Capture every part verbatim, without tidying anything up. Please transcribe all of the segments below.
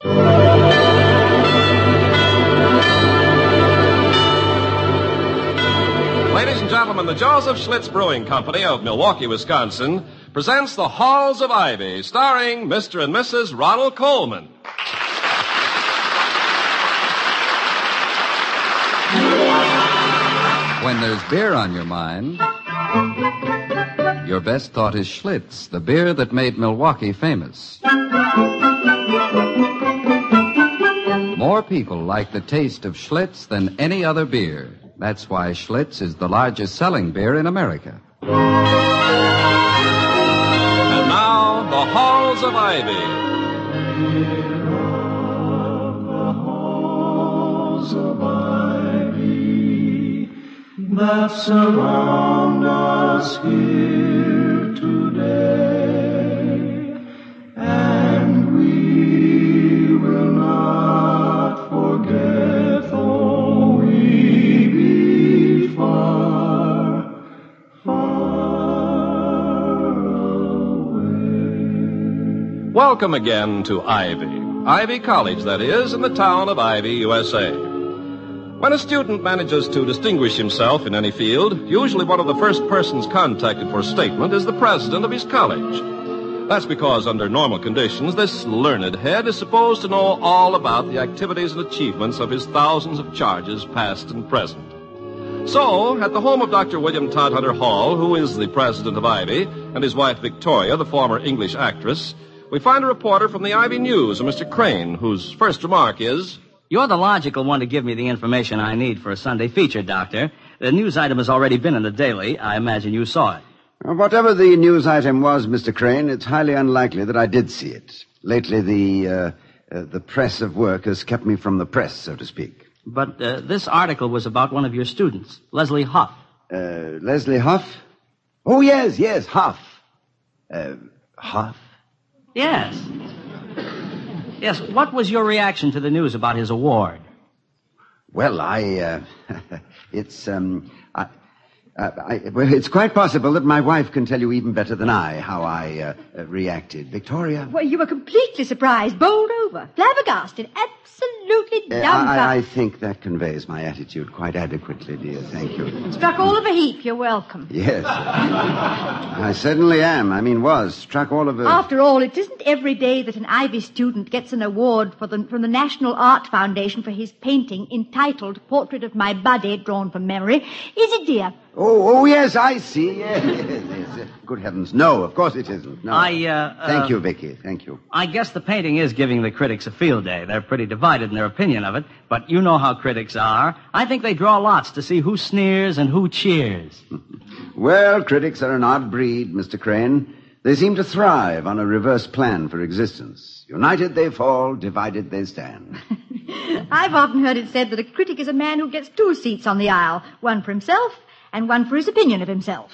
Ladies and gentlemen, the Joseph Schlitz Brewing Company of Milwaukee, Wisconsin, presents The Halls of Ivy, starring Mister and Missus Ronald Coleman. When there's beer on your mind, your best thought is Schlitz, the beer that made Milwaukee famous. More people like the taste of Schlitz than any other beer. That's why Schlitz is the largest selling beer in America. And now, The Halls of Ivy. That surround us here today, and we will not forget, though we be far, far away. Welcome again to Ivy. Ivy College, that is, in the town of Ivy, U S A. When a student manages to distinguish himself in any field, usually one of the first persons contacted for a statement is the president of his college. That's because under normal conditions, this learned head is supposed to know all about the activities and achievements of his thousands of charges, past and present. So, at the home of Doctor William Todhunter Hall, who is the president of Ivy, and his wife Victoria, the former English actress, we find a reporter from the Ivy News, a Mister Crane, whose first remark is... You're the logical one to give me the information I need for a Sunday feature, Doctor. The news item has already been in the Daily. I imagine you saw it. Whatever the news item was, Mister Crane, it's highly unlikely that I did see it. Lately, the uh, uh, the press of work has kept me from the press, so to speak. But uh, this article was about one of your students, Leslie Huff. Uh, Leslie Huff? Oh, yes, yes, Huff. Uh, Huff? Yes. Yes, what was your reaction to the news about his award? Well, I, uh, it's, um, I, uh, I, well, it's quite possible that my wife can tell you even better than I how I, uh, uh, reacted. Victoria? Well, you were completely surprised, bowled over, flabbergasted, absolutely Uh, dumbfounded. I, I think that conveys my attitude quite adequately, dear. Thank you. Struck all of a heap. You're welcome. Yes. I certainly am. I mean, was. Struck all of a... After all, it isn't every day that an Ivy student gets an award for the, from the National Art Foundation for his painting entitled Portrait of My Buddy, drawn from memory. Is it, dear? Oh, oh, yes, I see. Yes, yes, yes. Good heavens, no, of course it isn't. No. I, uh, uh... Thank you, Vicky. Thank you. I guess the painting is giving the critics a field day. They're pretty divided in their opinion of it, but you know how critics are. I think they draw lots to see who sneers and who cheers. Well, critics are an odd breed, Mister Crane. They seem to thrive on a reverse plan for existence. United they fall, divided they stand. I've often heard it said that a critic is a man who gets two seats on the aisle, one for himself and one for his opinion of himself.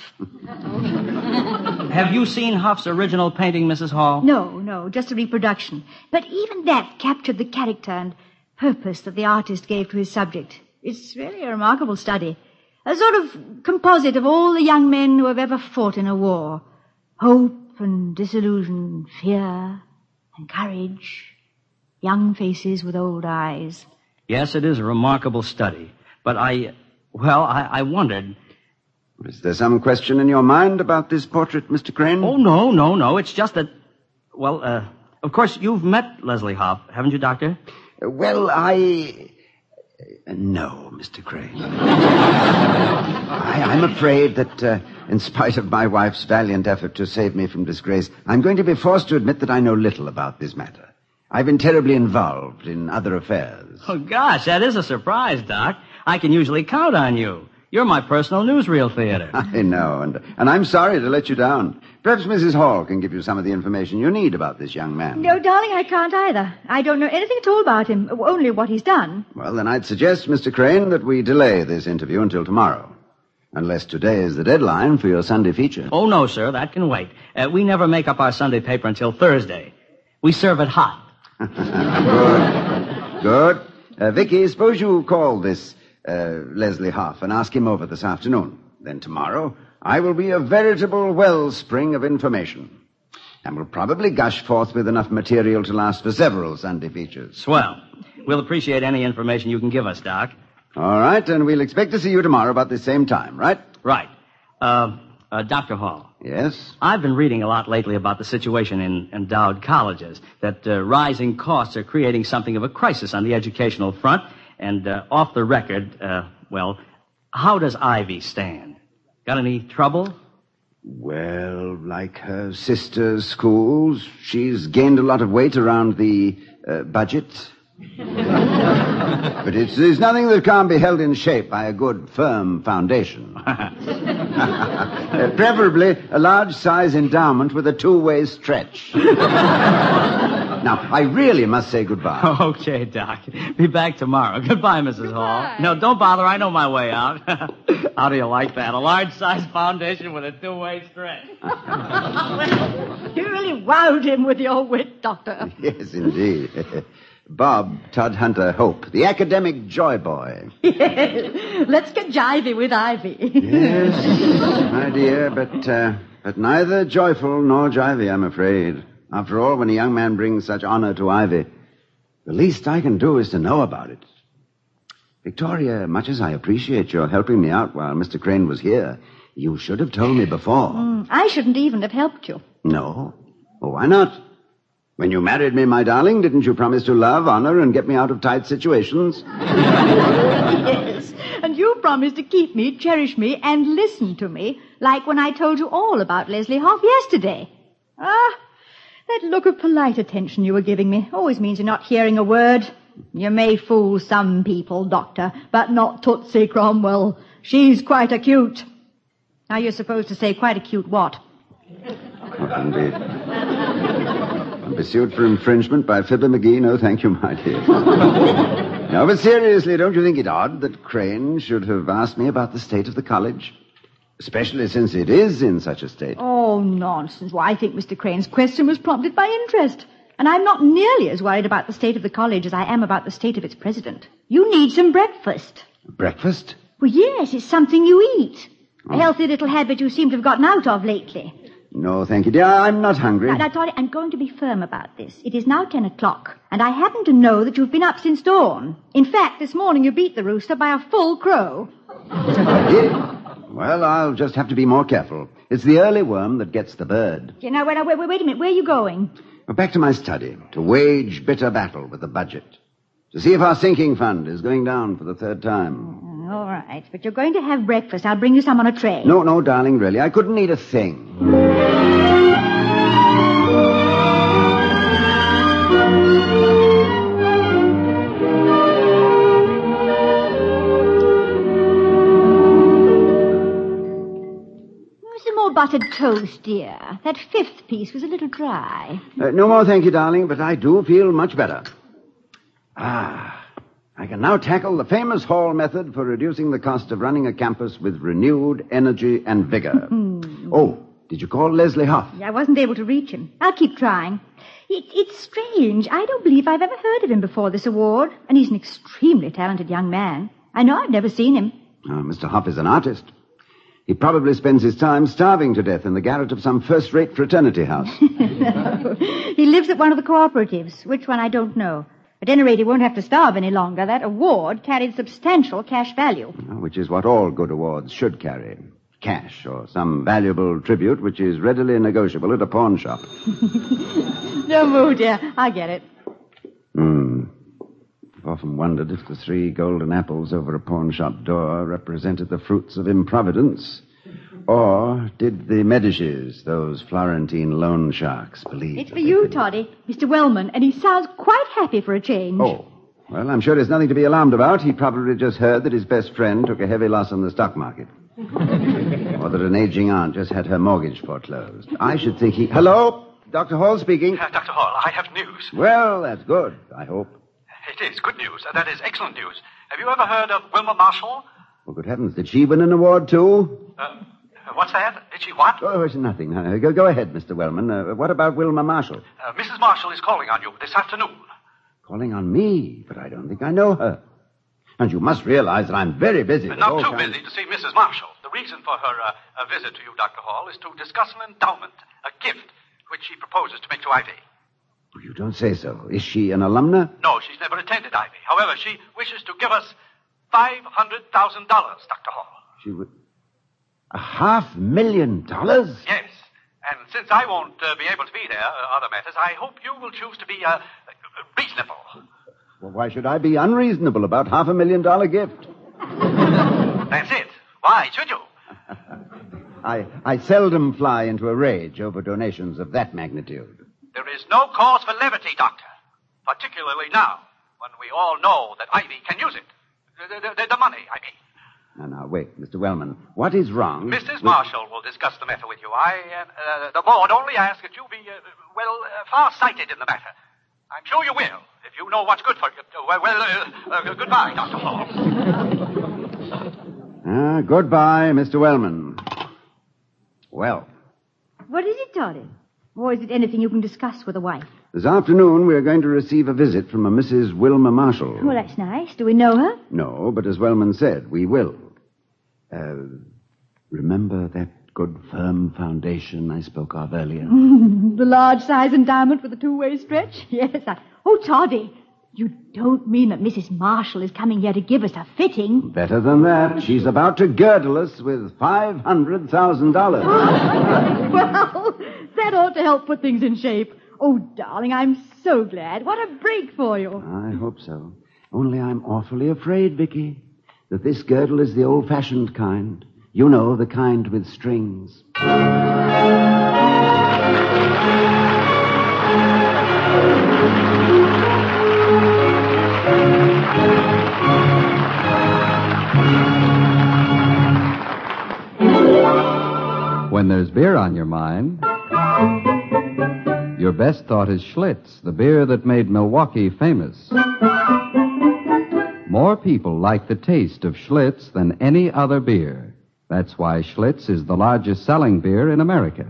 Have you seen Huff's original painting, Missus Hall? No, no, just a reproduction. But even that captured the character and purpose that the artist gave to his subject. It's really a remarkable study. A sort of composite of all the young men who have ever fought in a war. Hope and disillusion, fear and courage. Young faces with old eyes. Yes, it is a remarkable study. But I, well, I, I wondered... Is there some question in your mind about this portrait, Mister Crane? Oh, no, no, no. It's just that, well, uh, of course, you've met Leslie Huff, haven't you, Doctor? Uh, well, I... Uh, no, Mister Crane. I, I'm afraid that, uh, in spite of my wife's valiant effort to save me from disgrace, I'm going to be forced to admit that I know little about this matter. I've been terribly involved in other affairs. Oh, gosh, that is a surprise, Doc. I can usually count on you. You're my personal newsreel theater. I know, and, and I'm sorry to let you down. Perhaps Missus Hall can give you some of the information you need about this young man. No, darling, I can't either. I don't know anything at all about him, only what he's done. Well, then I'd suggest, Mister Crane, that we delay this interview until tomorrow. Unless today is the deadline for your Sunday feature. Oh, no, sir, that can wait. Uh, we never make up our Sunday paper until Thursday. We serve it hot. Good. Good. Uh, Vicky, suppose you call this uh, Leslie Huff and ask him over this afternoon. Then tomorrow, I will be a veritable wellspring of information. And will probably gush forth with enough material to last for several Sunday features. Swell. We'll appreciate any information you can give us, Doc. All right, and we'll expect to see you tomorrow about the same time, right? Right. Uh, uh, Doctor Hall. Yes? I've been reading a lot lately about the situation in endowed colleges, that uh, rising costs are creating something of a crisis on the educational front. And uh, off the record, uh, well, how does Ivy stand? Got any trouble? Well, like her sister's schools, she's gained a lot of weight around the uh, budget. But it's, it's nothing that can't be held in shape by a good, firm foundation. uh, preferably a large-size endowment with a two-way stretch. Now, I really must say goodbye. Okay, Doc. Be back tomorrow. Goodbye, Missus Goodbye. Hall. No, don't bother. I know my way out. How do you like that? A large-size foundation with a two-way stretch. You really wowed him with your wit, Doctor. Yes, indeed. Bob Todd Hunter Hope, the academic joy boy. Yes. Let's get jivey with Ivy. Yes, my dear, but, uh, but neither joyful nor jivey, I'm afraid. After all, when a young man brings such honor to Ivy, the least I can do is to know about it. Victoria, much as I appreciate your helping me out while Mister Crane was here, you should have told me before. Mm, I shouldn't even have helped you. No? Well, why not? When you married me, my darling, didn't you promise to love, honor, and get me out of tight situations? Yes, and you promised to keep me, cherish me, and listen to me, like when I told you all about Leslie Hoff yesterday. Ah, that look of polite attention you were giving me always means you're not hearing a word. You may fool some people, Doctor, but not Tootsie Cromwell. She's quite acute. Now you're supposed to say quite acute what? What indeed? I'm pursued for infringement by Fibber McGee. No, thank you, my dear. No, but seriously, don't you think it odd that Crane should have asked me about the state of the college? Especially since it is in such a state. Oh, nonsense. Well, I think Mister Crane's question was prompted by interest. And I'm not nearly as worried about the state of the college as I am about the state of its president. You need some breakfast. Breakfast? Well, yes, it's something you eat. Oh. A healthy little habit you seem to have gotten out of lately. No, thank you, dear. I'm not hungry. Now, now, Toddy, I'm going to be firm about this. It is now ten o'clock, and I happen to know that you've been up since dawn. In fact, this morning you beat the rooster by a full crow. I did? Well, I'll just have to be more careful. It's the early worm that gets the bird. You know, wait, wait, wait, wait a minute. Where are you going? Well, back to my study, to wage bitter battle with the budget. To see if our sinking fund is going down for the third time. All right, but you're going to have breakfast. I'll bring you some on a tray. No, no, darling, really. I couldn't eat a thing. Some more buttered toast, dear. That fifth piece was a little dry. Uh, no more, thank you, darling, but I do feel much better. Ah, I can now tackle the famous Hall method for reducing the cost of running a campus with renewed energy and vigor. Oh, did you call Leslie Hoff? I wasn't able to reach him. I'll keep trying. It, it's strange. I don't believe I've ever heard of him before this award. And he's an extremely talented young man. I know I've never seen him. Oh, Mister Hoff is an artist. He probably spends his time starving to death in the garret of some first-rate fraternity house. No. He lives at one of the cooperatives. Which one, I don't know. At any rate, he won't have to starve any longer. That award carried substantial cash value. Which is what all good awards should carry. Cash, or some valuable tribute which is readily negotiable at a pawn shop. Don't move, dear. I get it. Hmm. I've often wondered if the three golden apples over a pawn shop door represented the fruits of improvidence. Or did the Medicis, those Florentine loan sharks, believe... It's for you, could... Toddy. Mister Wellman, and he sounds quite happy for a change. Oh. Well, I'm sure there's nothing to be alarmed about. He probably just heard that his best friend took a heavy loss on the stock market. Or that an aging aunt just had her mortgage foreclosed. I should think he... Hello? Doctor Hall speaking. Uh, Doctor Hall, I have news. Well, that's good, I hope. It is good news. Uh, that is excellent news. Have you ever heard of Wilma Marshall? Oh, good heavens. Did she win an award, too? Uh, what's that? Did she what? Oh, it's nothing. Uh, go, go ahead, Mister Wellman. Uh, what about Wilma Marshall? Uh, Missus Marshall is calling on you this afternoon. Calling on me? But I don't think I know her. And you must realize that I'm very busy. Uh, not too busy to see Missus Marshall. The reason for her uh, uh, visit to you, Doctor Hall, is to discuss an endowment, a gift, which she proposes to make to Ivy. You don't say so. Is she an alumna? No, she's never attended Ivy. However, she wishes to give us five hundred thousand dollars, Doctor Hall. She would... A half million dollars? Yes. And since I won't uh, be able to be there, uh, other matters, I hope you will choose to be uh, reasonable. Well, why should I be unreasonable about half a million dollar gift? That's it. Why should you? I, I seldom fly into a rage over donations of that magnitude. There is no cause for levity, Doctor. Particularly now, when we all know that Ivy can use it. The, the, the money, I mean. Now, now, wait, Mister Wellman. What is wrong? Missus with... Marshall will discuss the matter with you. I, uh, uh, the board only ask that you be, uh, well, uh, far-sighted in the matter. I'm sure you will, if you know what's good for you. Uh, well, uh, uh, goodbye, Doctor Hall. Ah, goodbye, Mister Wellman. Well, What is it, Toddy? Or is it anything you can discuss with a wife? this afternoon we are going to receive a visit from a Missus Wilma Marshall. Well, that's nice. Do we know her? No, but as Wellman said, we will. Uh, remember that good firm foundation I spoke of earlier? The large size endowment with a two-way stretch? Yes. I... Oh, Toddy, you don't mean that Missus Marshall is coming here to give us a fitting? Better than that. She's about to girdle us with five hundred thousand dollars. Well, that ought to help put things in shape. Oh, darling, I'm so glad. What a break for you. I hope so. Only I'm awfully afraid, Vicky, that this girdle is the old-fashioned kind. You know, the kind with strings. When there's beer on your mind, your best thought is Schlitz, the beer that made Milwaukee famous. More people like the taste of Schlitz than any other beer. That's why Schlitz is the largest selling beer in America.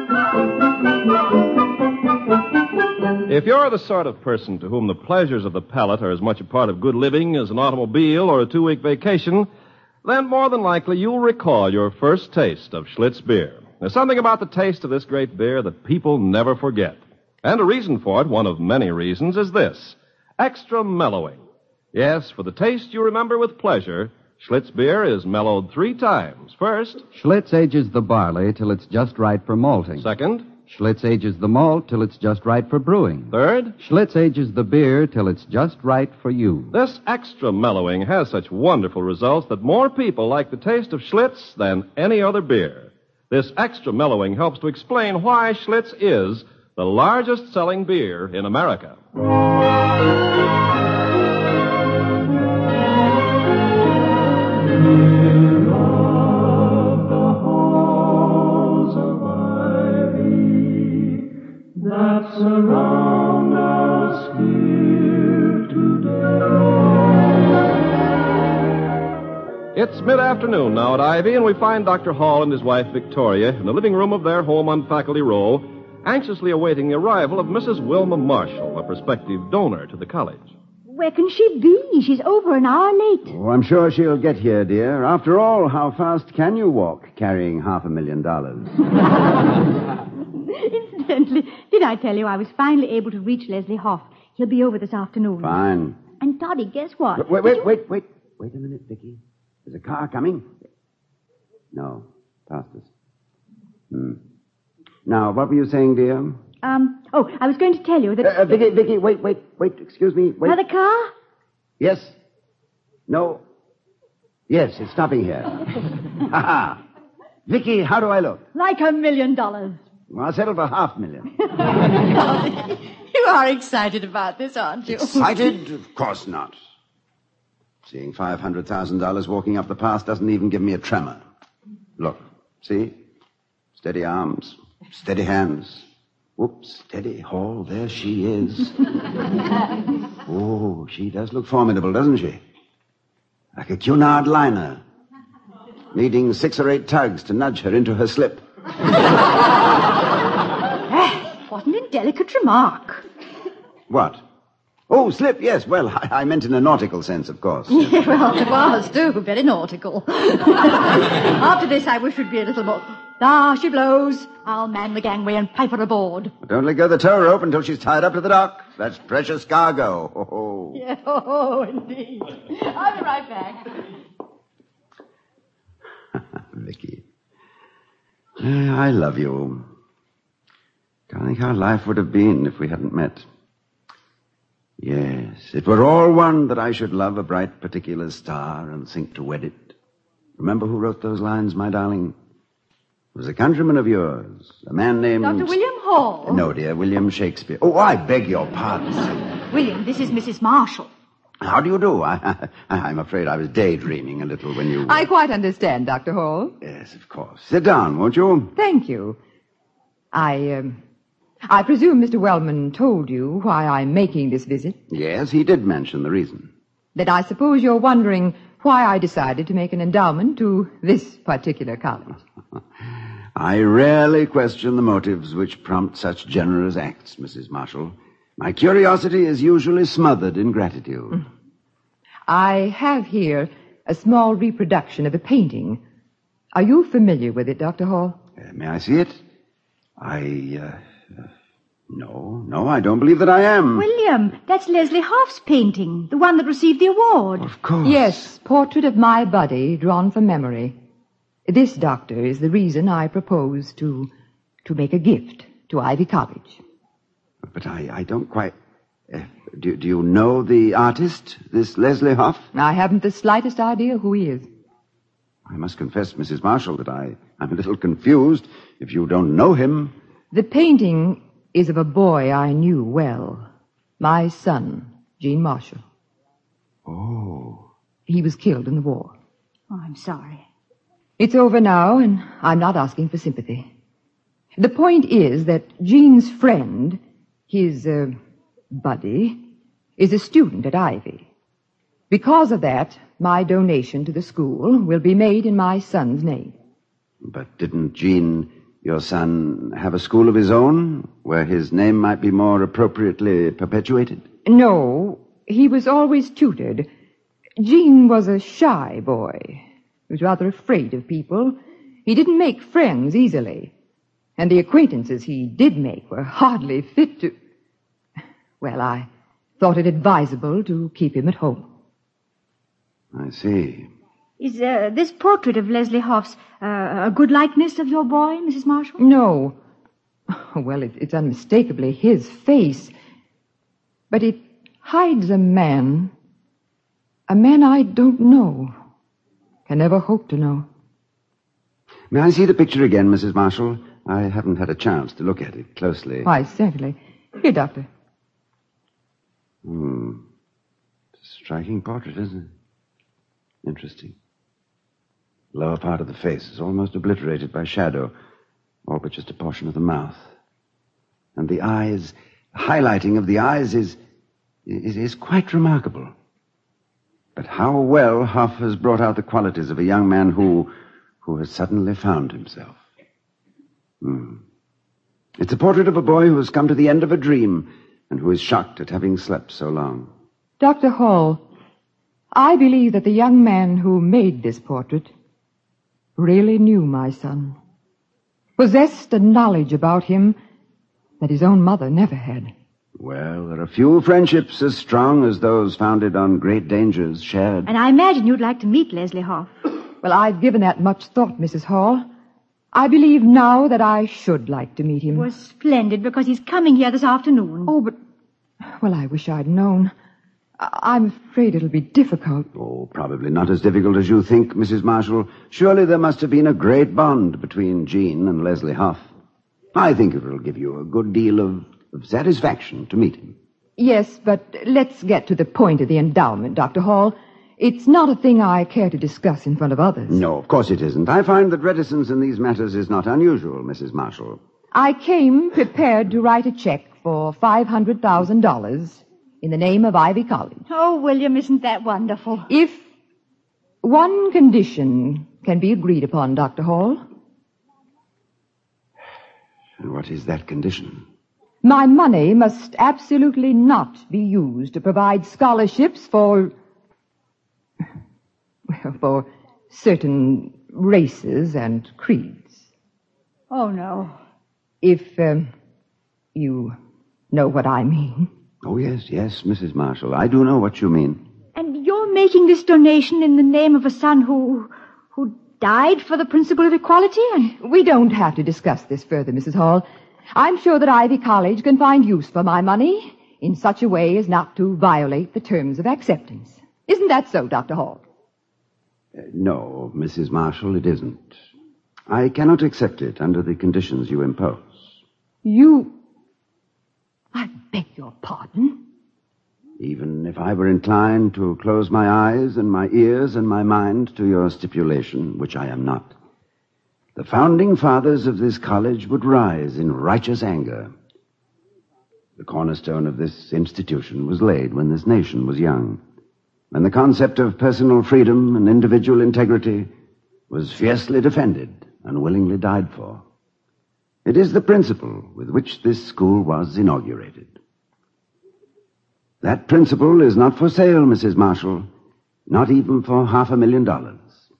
If you're the sort of person to whom the pleasures of the palate are as much a part of good living as an automobile or a two-week vacation, then more than likely you'll recall your first taste of Schlitz beer. There's something about the taste of this great beer that people never forget. And a reason for it, one of many reasons, is this: extra mellowing. Yes, for the taste you remember with pleasure, Schlitz beer is mellowed three times. First, Schlitz ages the barley till it's just right for malting. second, Schlitz ages the malt till it's just right for brewing. third. Schlitz ages the beer till it's just right for you. This extra mellowing has such wonderful results that more people like the taste of Schlitz than any other beer. This extra mellowing helps to explain why Schlitz is the largest selling beer in America. That surround us here today. It's mid-afternoon now at Ivy, and we find Doctor Hall and his wife Victoria in the living room of their home on Faculty Row, anxiously awaiting the arrival of Missus Wilma Marshall, a prospective donor to the college. Where can she be? She's over an hour late. Oh, I'm sure she'll get here, dear. After all, how fast can you walk carrying half a million dollars? Incidentally, did I tell you I was finally able to reach Leslie Hoff? He'll be over this afternoon. Fine. And Toddy, guess what? Wait, wait, wait, wait. Wait a minute, Vicky. There's a car coming. No, past us. Hmm. Now, what were you saying, dear? Um, oh, I was going to tell you that... Uh, uh, Vicky, Vicky, wait, wait, wait. Excuse me. Wait. Another car? Yes. No. Yes, it's stopping here. Ha ha. Vicky, how do I look? Like a million dollars. Well, I'll settle for half a million. You are excited about this, aren't you? Excited? Of course not. Seeing five hundred thousand dollars walking up the path doesn't even give me a tremor. Look, see? Steady arms, steady hands. Whoops, steady, Hall, there she is. Oh, she does look formidable, doesn't she? Like a Cunard liner, needing six or eight tugs to nudge her into her slip. What an indelicate remark. What? Oh, slip, yes. Well, I, I meant in a nautical sense, of course. Yeah, well, it was, too. Very nautical. After this, I wish we'd be a little more... There she blows. I'll man the gangway and pipe her aboard. Don't let go the tow rope until she's tied up to the dock. That's precious cargo. Oh, Yeah, oh, indeed. I'll be right back. Vicky. I love you. Can't think how life would have been if we hadn't met. Yes, it were all one that I should love a bright particular star and think to wed it. Remember who wrote those lines, my darling? It was a countryman of yours, a man named... Doctor William Hall. No, dear, William Shakespeare. Oh, I beg your pardon. William, this is Missus Marshall. How do you do? I, I, I'm afraid I was daydreaming a little when you... I quite understand, Doctor Hall. Yes, of course. Sit down, won't you? Thank you. I, um, I presume Mister Wellman told you why I'm making this visit. Yes, he did mention the reason. Then I suppose you're wondering why I decided to make an endowment to this particular college. I rarely question the motives which prompt such generous acts, Missus Marshall. My curiosity is usually smothered in gratitude. I have here a small reproduction of a painting. Are you familiar with it, Doctor Hall? Uh, may I see it? I, uh, uh... No, no, I don't believe that I am. William, that's Leslie Hoff's painting, the one that received the award. Of course. Yes, portrait of my body drawn from memory. This, Doctor, is the reason I propose to to make a gift to Ivy College. But I, I don't quite... Uh, do, do you know the artist, this Leslie Hoff? I haven't the slightest idea who he is. I must confess, Missus Marshall, that I, I'm a little confused. If you don't know him... The painting is of a boy I knew well. My son, Gene Marshall. Oh. He was killed in the war. Oh, I'm sorry. It's over now, and I'm not asking for sympathy. The point is that Gene's friend, his, uh, buddy, is a student at Ivy. Because of that, my donation to the school will be made in my son's name. But didn't Gene, your son, have a school of his own, where his name might be more appropriately perpetuated? No, he was always tutored. Gene was a shy boy. He was rather afraid of people. He didn't make friends easily. And the acquaintances he did make were hardly fit to... Well, I thought it advisable to keep him at home. I see. Is uh, this portrait of Leslie Hoff's uh, a good likeness of your boy, Missus Marshall? No. Well, it, it's unmistakably his face. But it hides a man. A man I don't know. Can never hope to know. May I see the picture again, Missus Marshall? I haven't had a chance to look at it closely. Why, certainly. Here, Doctor. Hmm. Striking portrait, isn't it? Interesting. Lower part of the face is almost obliterated by shadow, all but just a portion of the mouth. And the eyes, the highlighting of the eyes is, is, is quite remarkable. But how well Hoff has brought out the qualities of a young man who, who has suddenly found himself. Hmm. It's a portrait of a boy who has come to the end of a dream and who is shocked at having slept so long. Doctor Hall, I believe that the young man who made this portrait really knew my son, possessed a knowledge about him that his own mother never had. Well, there are few friendships as strong as those founded on great dangers shared. And I imagine you'd like to meet Leslie Hoff. Well, I've given that much thought, Missus Hall. I believe now that I should like to meet him. It was splendid, because he's coming here this afternoon. Oh, but... Well, I wish I'd known. I- I'm afraid it'll be difficult. Oh, probably not as difficult as you think, Missus Marshall. Surely there must have been a great bond between Gene and Leslie Hoff. I think it will give you a good deal of, of satisfaction to meet him. Yes, but let's get to the point of the endowment, Doctor Hall. It's not a thing I care to discuss in front of others. No, of course it isn't. I find that reticence in these matters is not unusual, Missus Marshall. I came prepared to write a check for five hundred thousand dollars in the name of Ivy College. Oh, William, isn't that wonderful? If one condition can be agreed upon, Doctor Hall. And what is that condition? My money must absolutely not be used to provide scholarships for... Well, for certain races and creeds. Oh, no. If, um, you know what I mean. Oh, yes, yes, Missus Marshall. I do know what you mean. And you're making this donation in the name of a son who... who died for the principle of equality? And We don't have to discuss this further, Missus Hall. I'm sure that Ivy College can find use for my money in such a way as not to violate the terms of acceptance. Isn't that so, Doctor Hall? Uh, no, Missus Marshall, it isn't. I cannot accept it under the conditions you impose. You... I beg your pardon? Even if I were inclined to close my eyes and my ears and my mind to your stipulation, which I am not, the founding fathers of this college would rise in righteous anger. The cornerstone of this institution was laid when this nation was young, when the concept of personal freedom and individual integrity was fiercely defended and willingly died for. It is the principle with which this school was inaugurated. That principle is not for sale, Missus Marshall, not even for half a million dollars.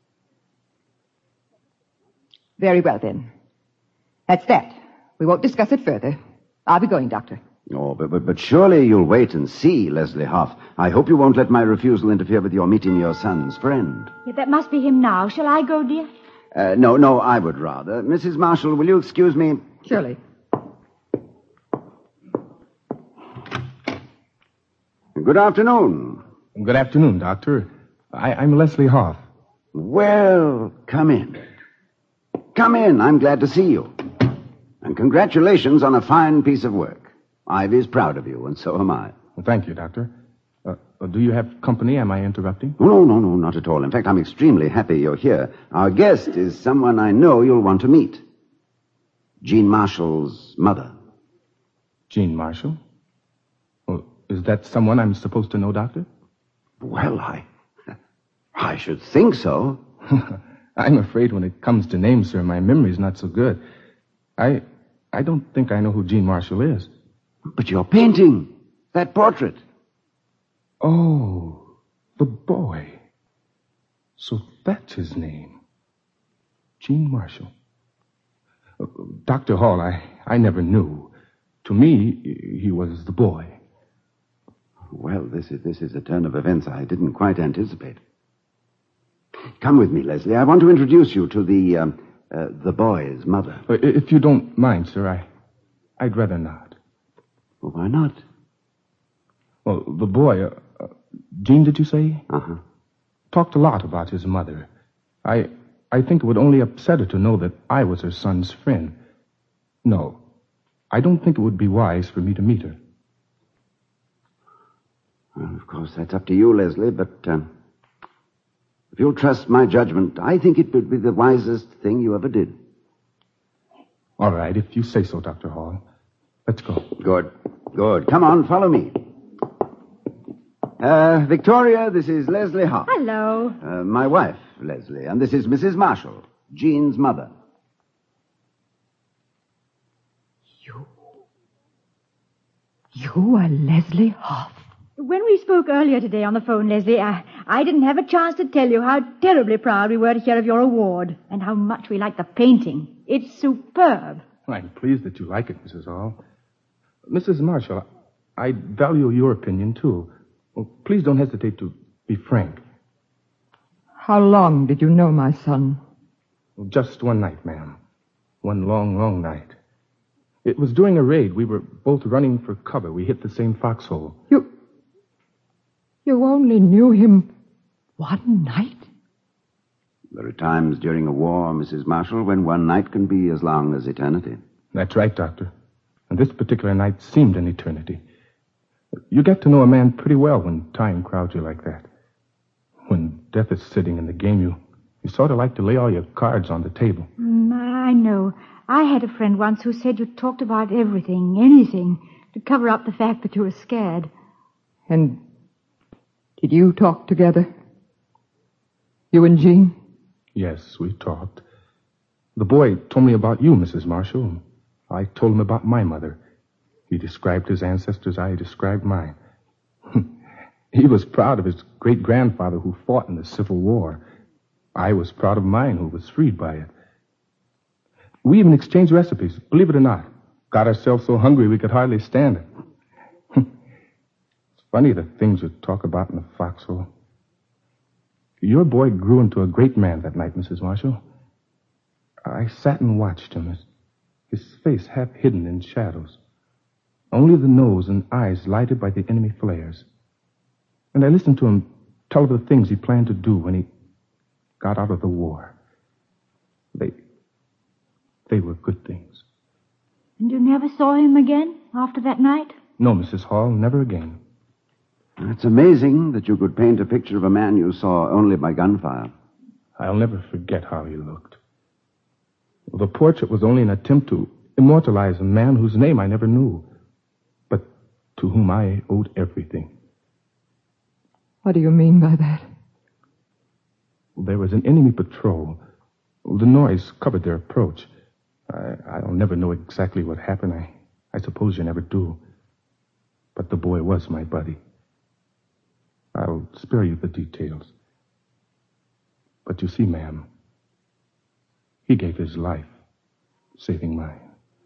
Very well, then. That's that. We won't discuss it further. I'll be going, Doctor. Oh, but, but, but surely you'll wait and see, Leslie Hoff. I hope you won't let my refusal interfere with your meeting your son's friend. yeah, that must be him now. Shall I go, dear? Uh, no, no, I would rather. Missus Marshall, will you excuse me? Surely. Good afternoon. Good afternoon, Doctor. I, I'm Leslie Hoff. Well, come in. Come in. I'm glad to see you. And congratulations on a fine piece of work. Ivy's proud of you, and so am I. Well, thank you, Doctor. Uh, uh, do you have company? Am I interrupting? No, no, no, no, not at all. In fact, I'm extremely happy you're here. Our guest is someone I know you'll want to meet. Jean Marshall's mother. Jean Marshall? Well, is that someone I'm supposed to know, Doctor? Well, I... I should think so. I'm afraid when it comes to names, sir, my memory's not so good. I... I don't think I know who Jean Marshall is. But you're painting that portrait. Oh, the boy. So that's his name. Jean Marshall. Uh, Doctor Hall, I, I never knew. To me, he was the boy. Well, this is, this is a turn of events I didn't quite anticipate. Come with me, Leslie. I want to introduce you to the, um, uh, the boy's mother. Uh, if you don't mind, sir, I, I'd rather not. Well, why not? Well, the boy, uh, uh, Jean, did you say? Uh-huh. Talked a lot about his mother. I, I think it would only upset her to know that I was her son's friend. No, I don't think it would be wise for me to meet her. Well, of course, that's up to you, Leslie, but um, if you'll trust my judgment, I think it would be the wisest thing you ever did. All right, if you say so, Doctor Hall. Let's go. Good. Good. Come on, follow me. Uh, Victoria, this is Leslie Hoff. Hello. Uh, my wife, Leslie, and this is Missus Marshall, Jean's mother. You... You are Leslie Hoff. When we spoke earlier today on the phone, Leslie, I, I didn't have a chance to tell you how terribly proud we were to hear of your award and how much we like the painting. It's superb. I'm pleased that you like it, Missus Hall. Missus Marshall, I value your opinion, too. Well, please don't hesitate to be frank. How long did you know my son? Well, just one night, ma'am. One long, long night. It was during a raid. We were both running for cover. We hit the same foxhole. You... You only knew him one night? There are times during a war, Missus Marshall, when one night can be as long as eternity. That's right, Doctor. And this particular night seemed an eternity. You get to know a man pretty well when time crowds you like that. When death is sitting in the game, you, you sort of like to lay all your cards on the table. Mm, I know. I had a friend once who said you talked about everything, anything, to cover up the fact that you were scared. And did you talk together? You and Jean? Yes, we talked. The boy told me about you, Missus Marshall. I told him about my mother. He described his ancestors. I described mine. He was proud of his great-grandfather who fought in the Civil War. I was proud of mine who was freed by it. We even exchanged recipes, believe it or not. Got ourselves so hungry we could hardly stand it. It's funny the things you talk about in the foxhole. Your boy grew into a great man that night, Missus Marshall. I sat and watched him, his, his face half hidden in shadows. Only the nose and eyes lighted by the enemy flares. And I listened to him tell of the things he planned to do when he got out of the war. They, they were good things. And you never saw him again after that night? No, Missus Hall, never again. It's amazing that you could paint a picture of a man you saw only by gunfire. I'll never forget how he looked. The portrait was only an attempt to immortalize a man whose name I never knew, but to whom I owed everything. What do you mean by that? There was an enemy patrol. The noise covered their approach. I, I'll never know exactly what happened. I, I suppose you never do. But the boy was my buddy. I'll spare you the details. But you see, ma'am, he gave his life, saving mine.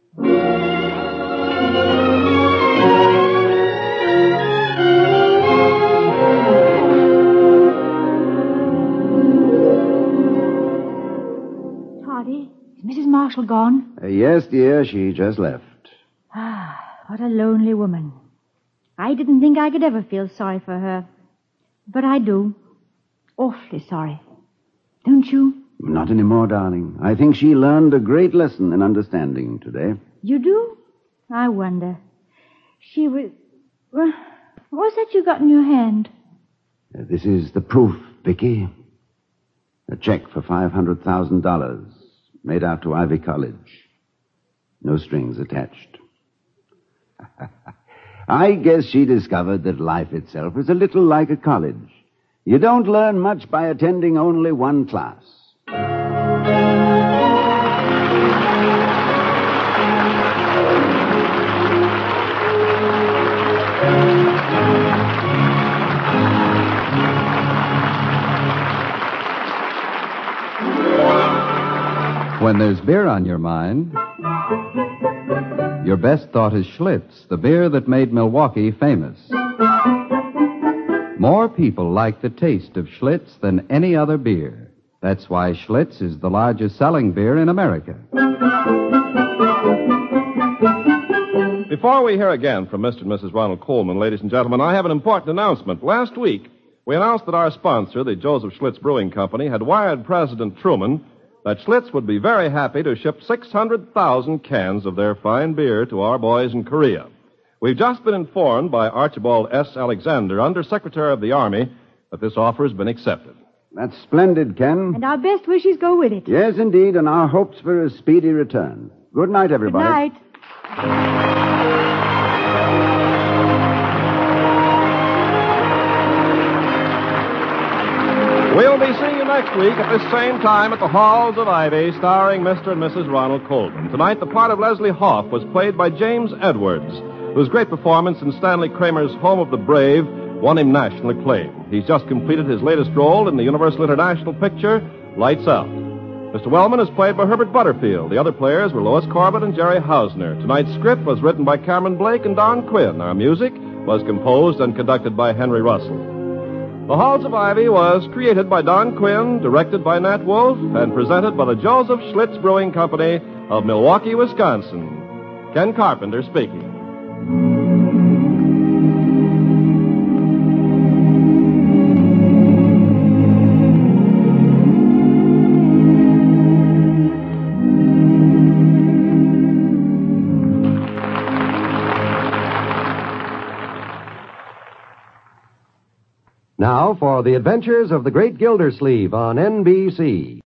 Toddy, is Missus Marshall gone? Uh, yes, dear, she just left. Ah, what a lonely woman. I didn't think I could ever feel sorry for her. But I do. Awfully sorry. Don't you? Not anymore, darling. I think she learned a great lesson in understanding today. You do? I wonder. She was... Well, what's that you got in your hand? Uh, this is the proof, Vicky. A check for five hundred thousand dollars made out to Ivy College. No strings attached. I guess she discovered that life itself is a little like a college. You don't learn much by attending only one class. When there's beer on your mind, your best thought is Schlitz, the beer that made Milwaukee famous. More people like the taste of Schlitz than any other beer. That's why Schlitz is the largest selling beer in America. Before we hear again from Mister and Missus Ronald Coleman, ladies and gentlemen, I have an important announcement. Last week, we announced that our sponsor, the Joseph Schlitz Brewing Company, had wired President Truman that Schlitz would be very happy to ship six hundred thousand cans of their fine beer to our boys in Korea. We've just been informed by Archibald S. Alexander, Under Secretary of the Army, that this offer has been accepted. That's splendid, Ken. And our best wishes go with it. Yes, indeed, and our hopes for a speedy return. Good night, everybody. Good night. We'll be seeing you next week at this same time at the Halls of Ivy, starring Mister and Missus Ronald Coleman. Tonight, the part of Leslie Hoff was played by James Edwards, whose great performance in Stanley Kramer's Home of the Brave won him national acclaim. He's just completed his latest role in the Universal International picture, Lights Out. Mister Wellman is played by Herbert Butterfield. The other players were Lois Corbett and Jerry Hausner. Tonight's script was written by Cameron Blake and Don Quinn. Our music was composed and conducted by Henry Russell. The Halls of Ivy was created by Don Quinn, directed by Nat Wolf, and presented by the Joseph Schlitz Brewing Company of Milwaukee, Wisconsin. Ken Carpenter speaking. Now for the adventures of the Great Gildersleeve on N B C.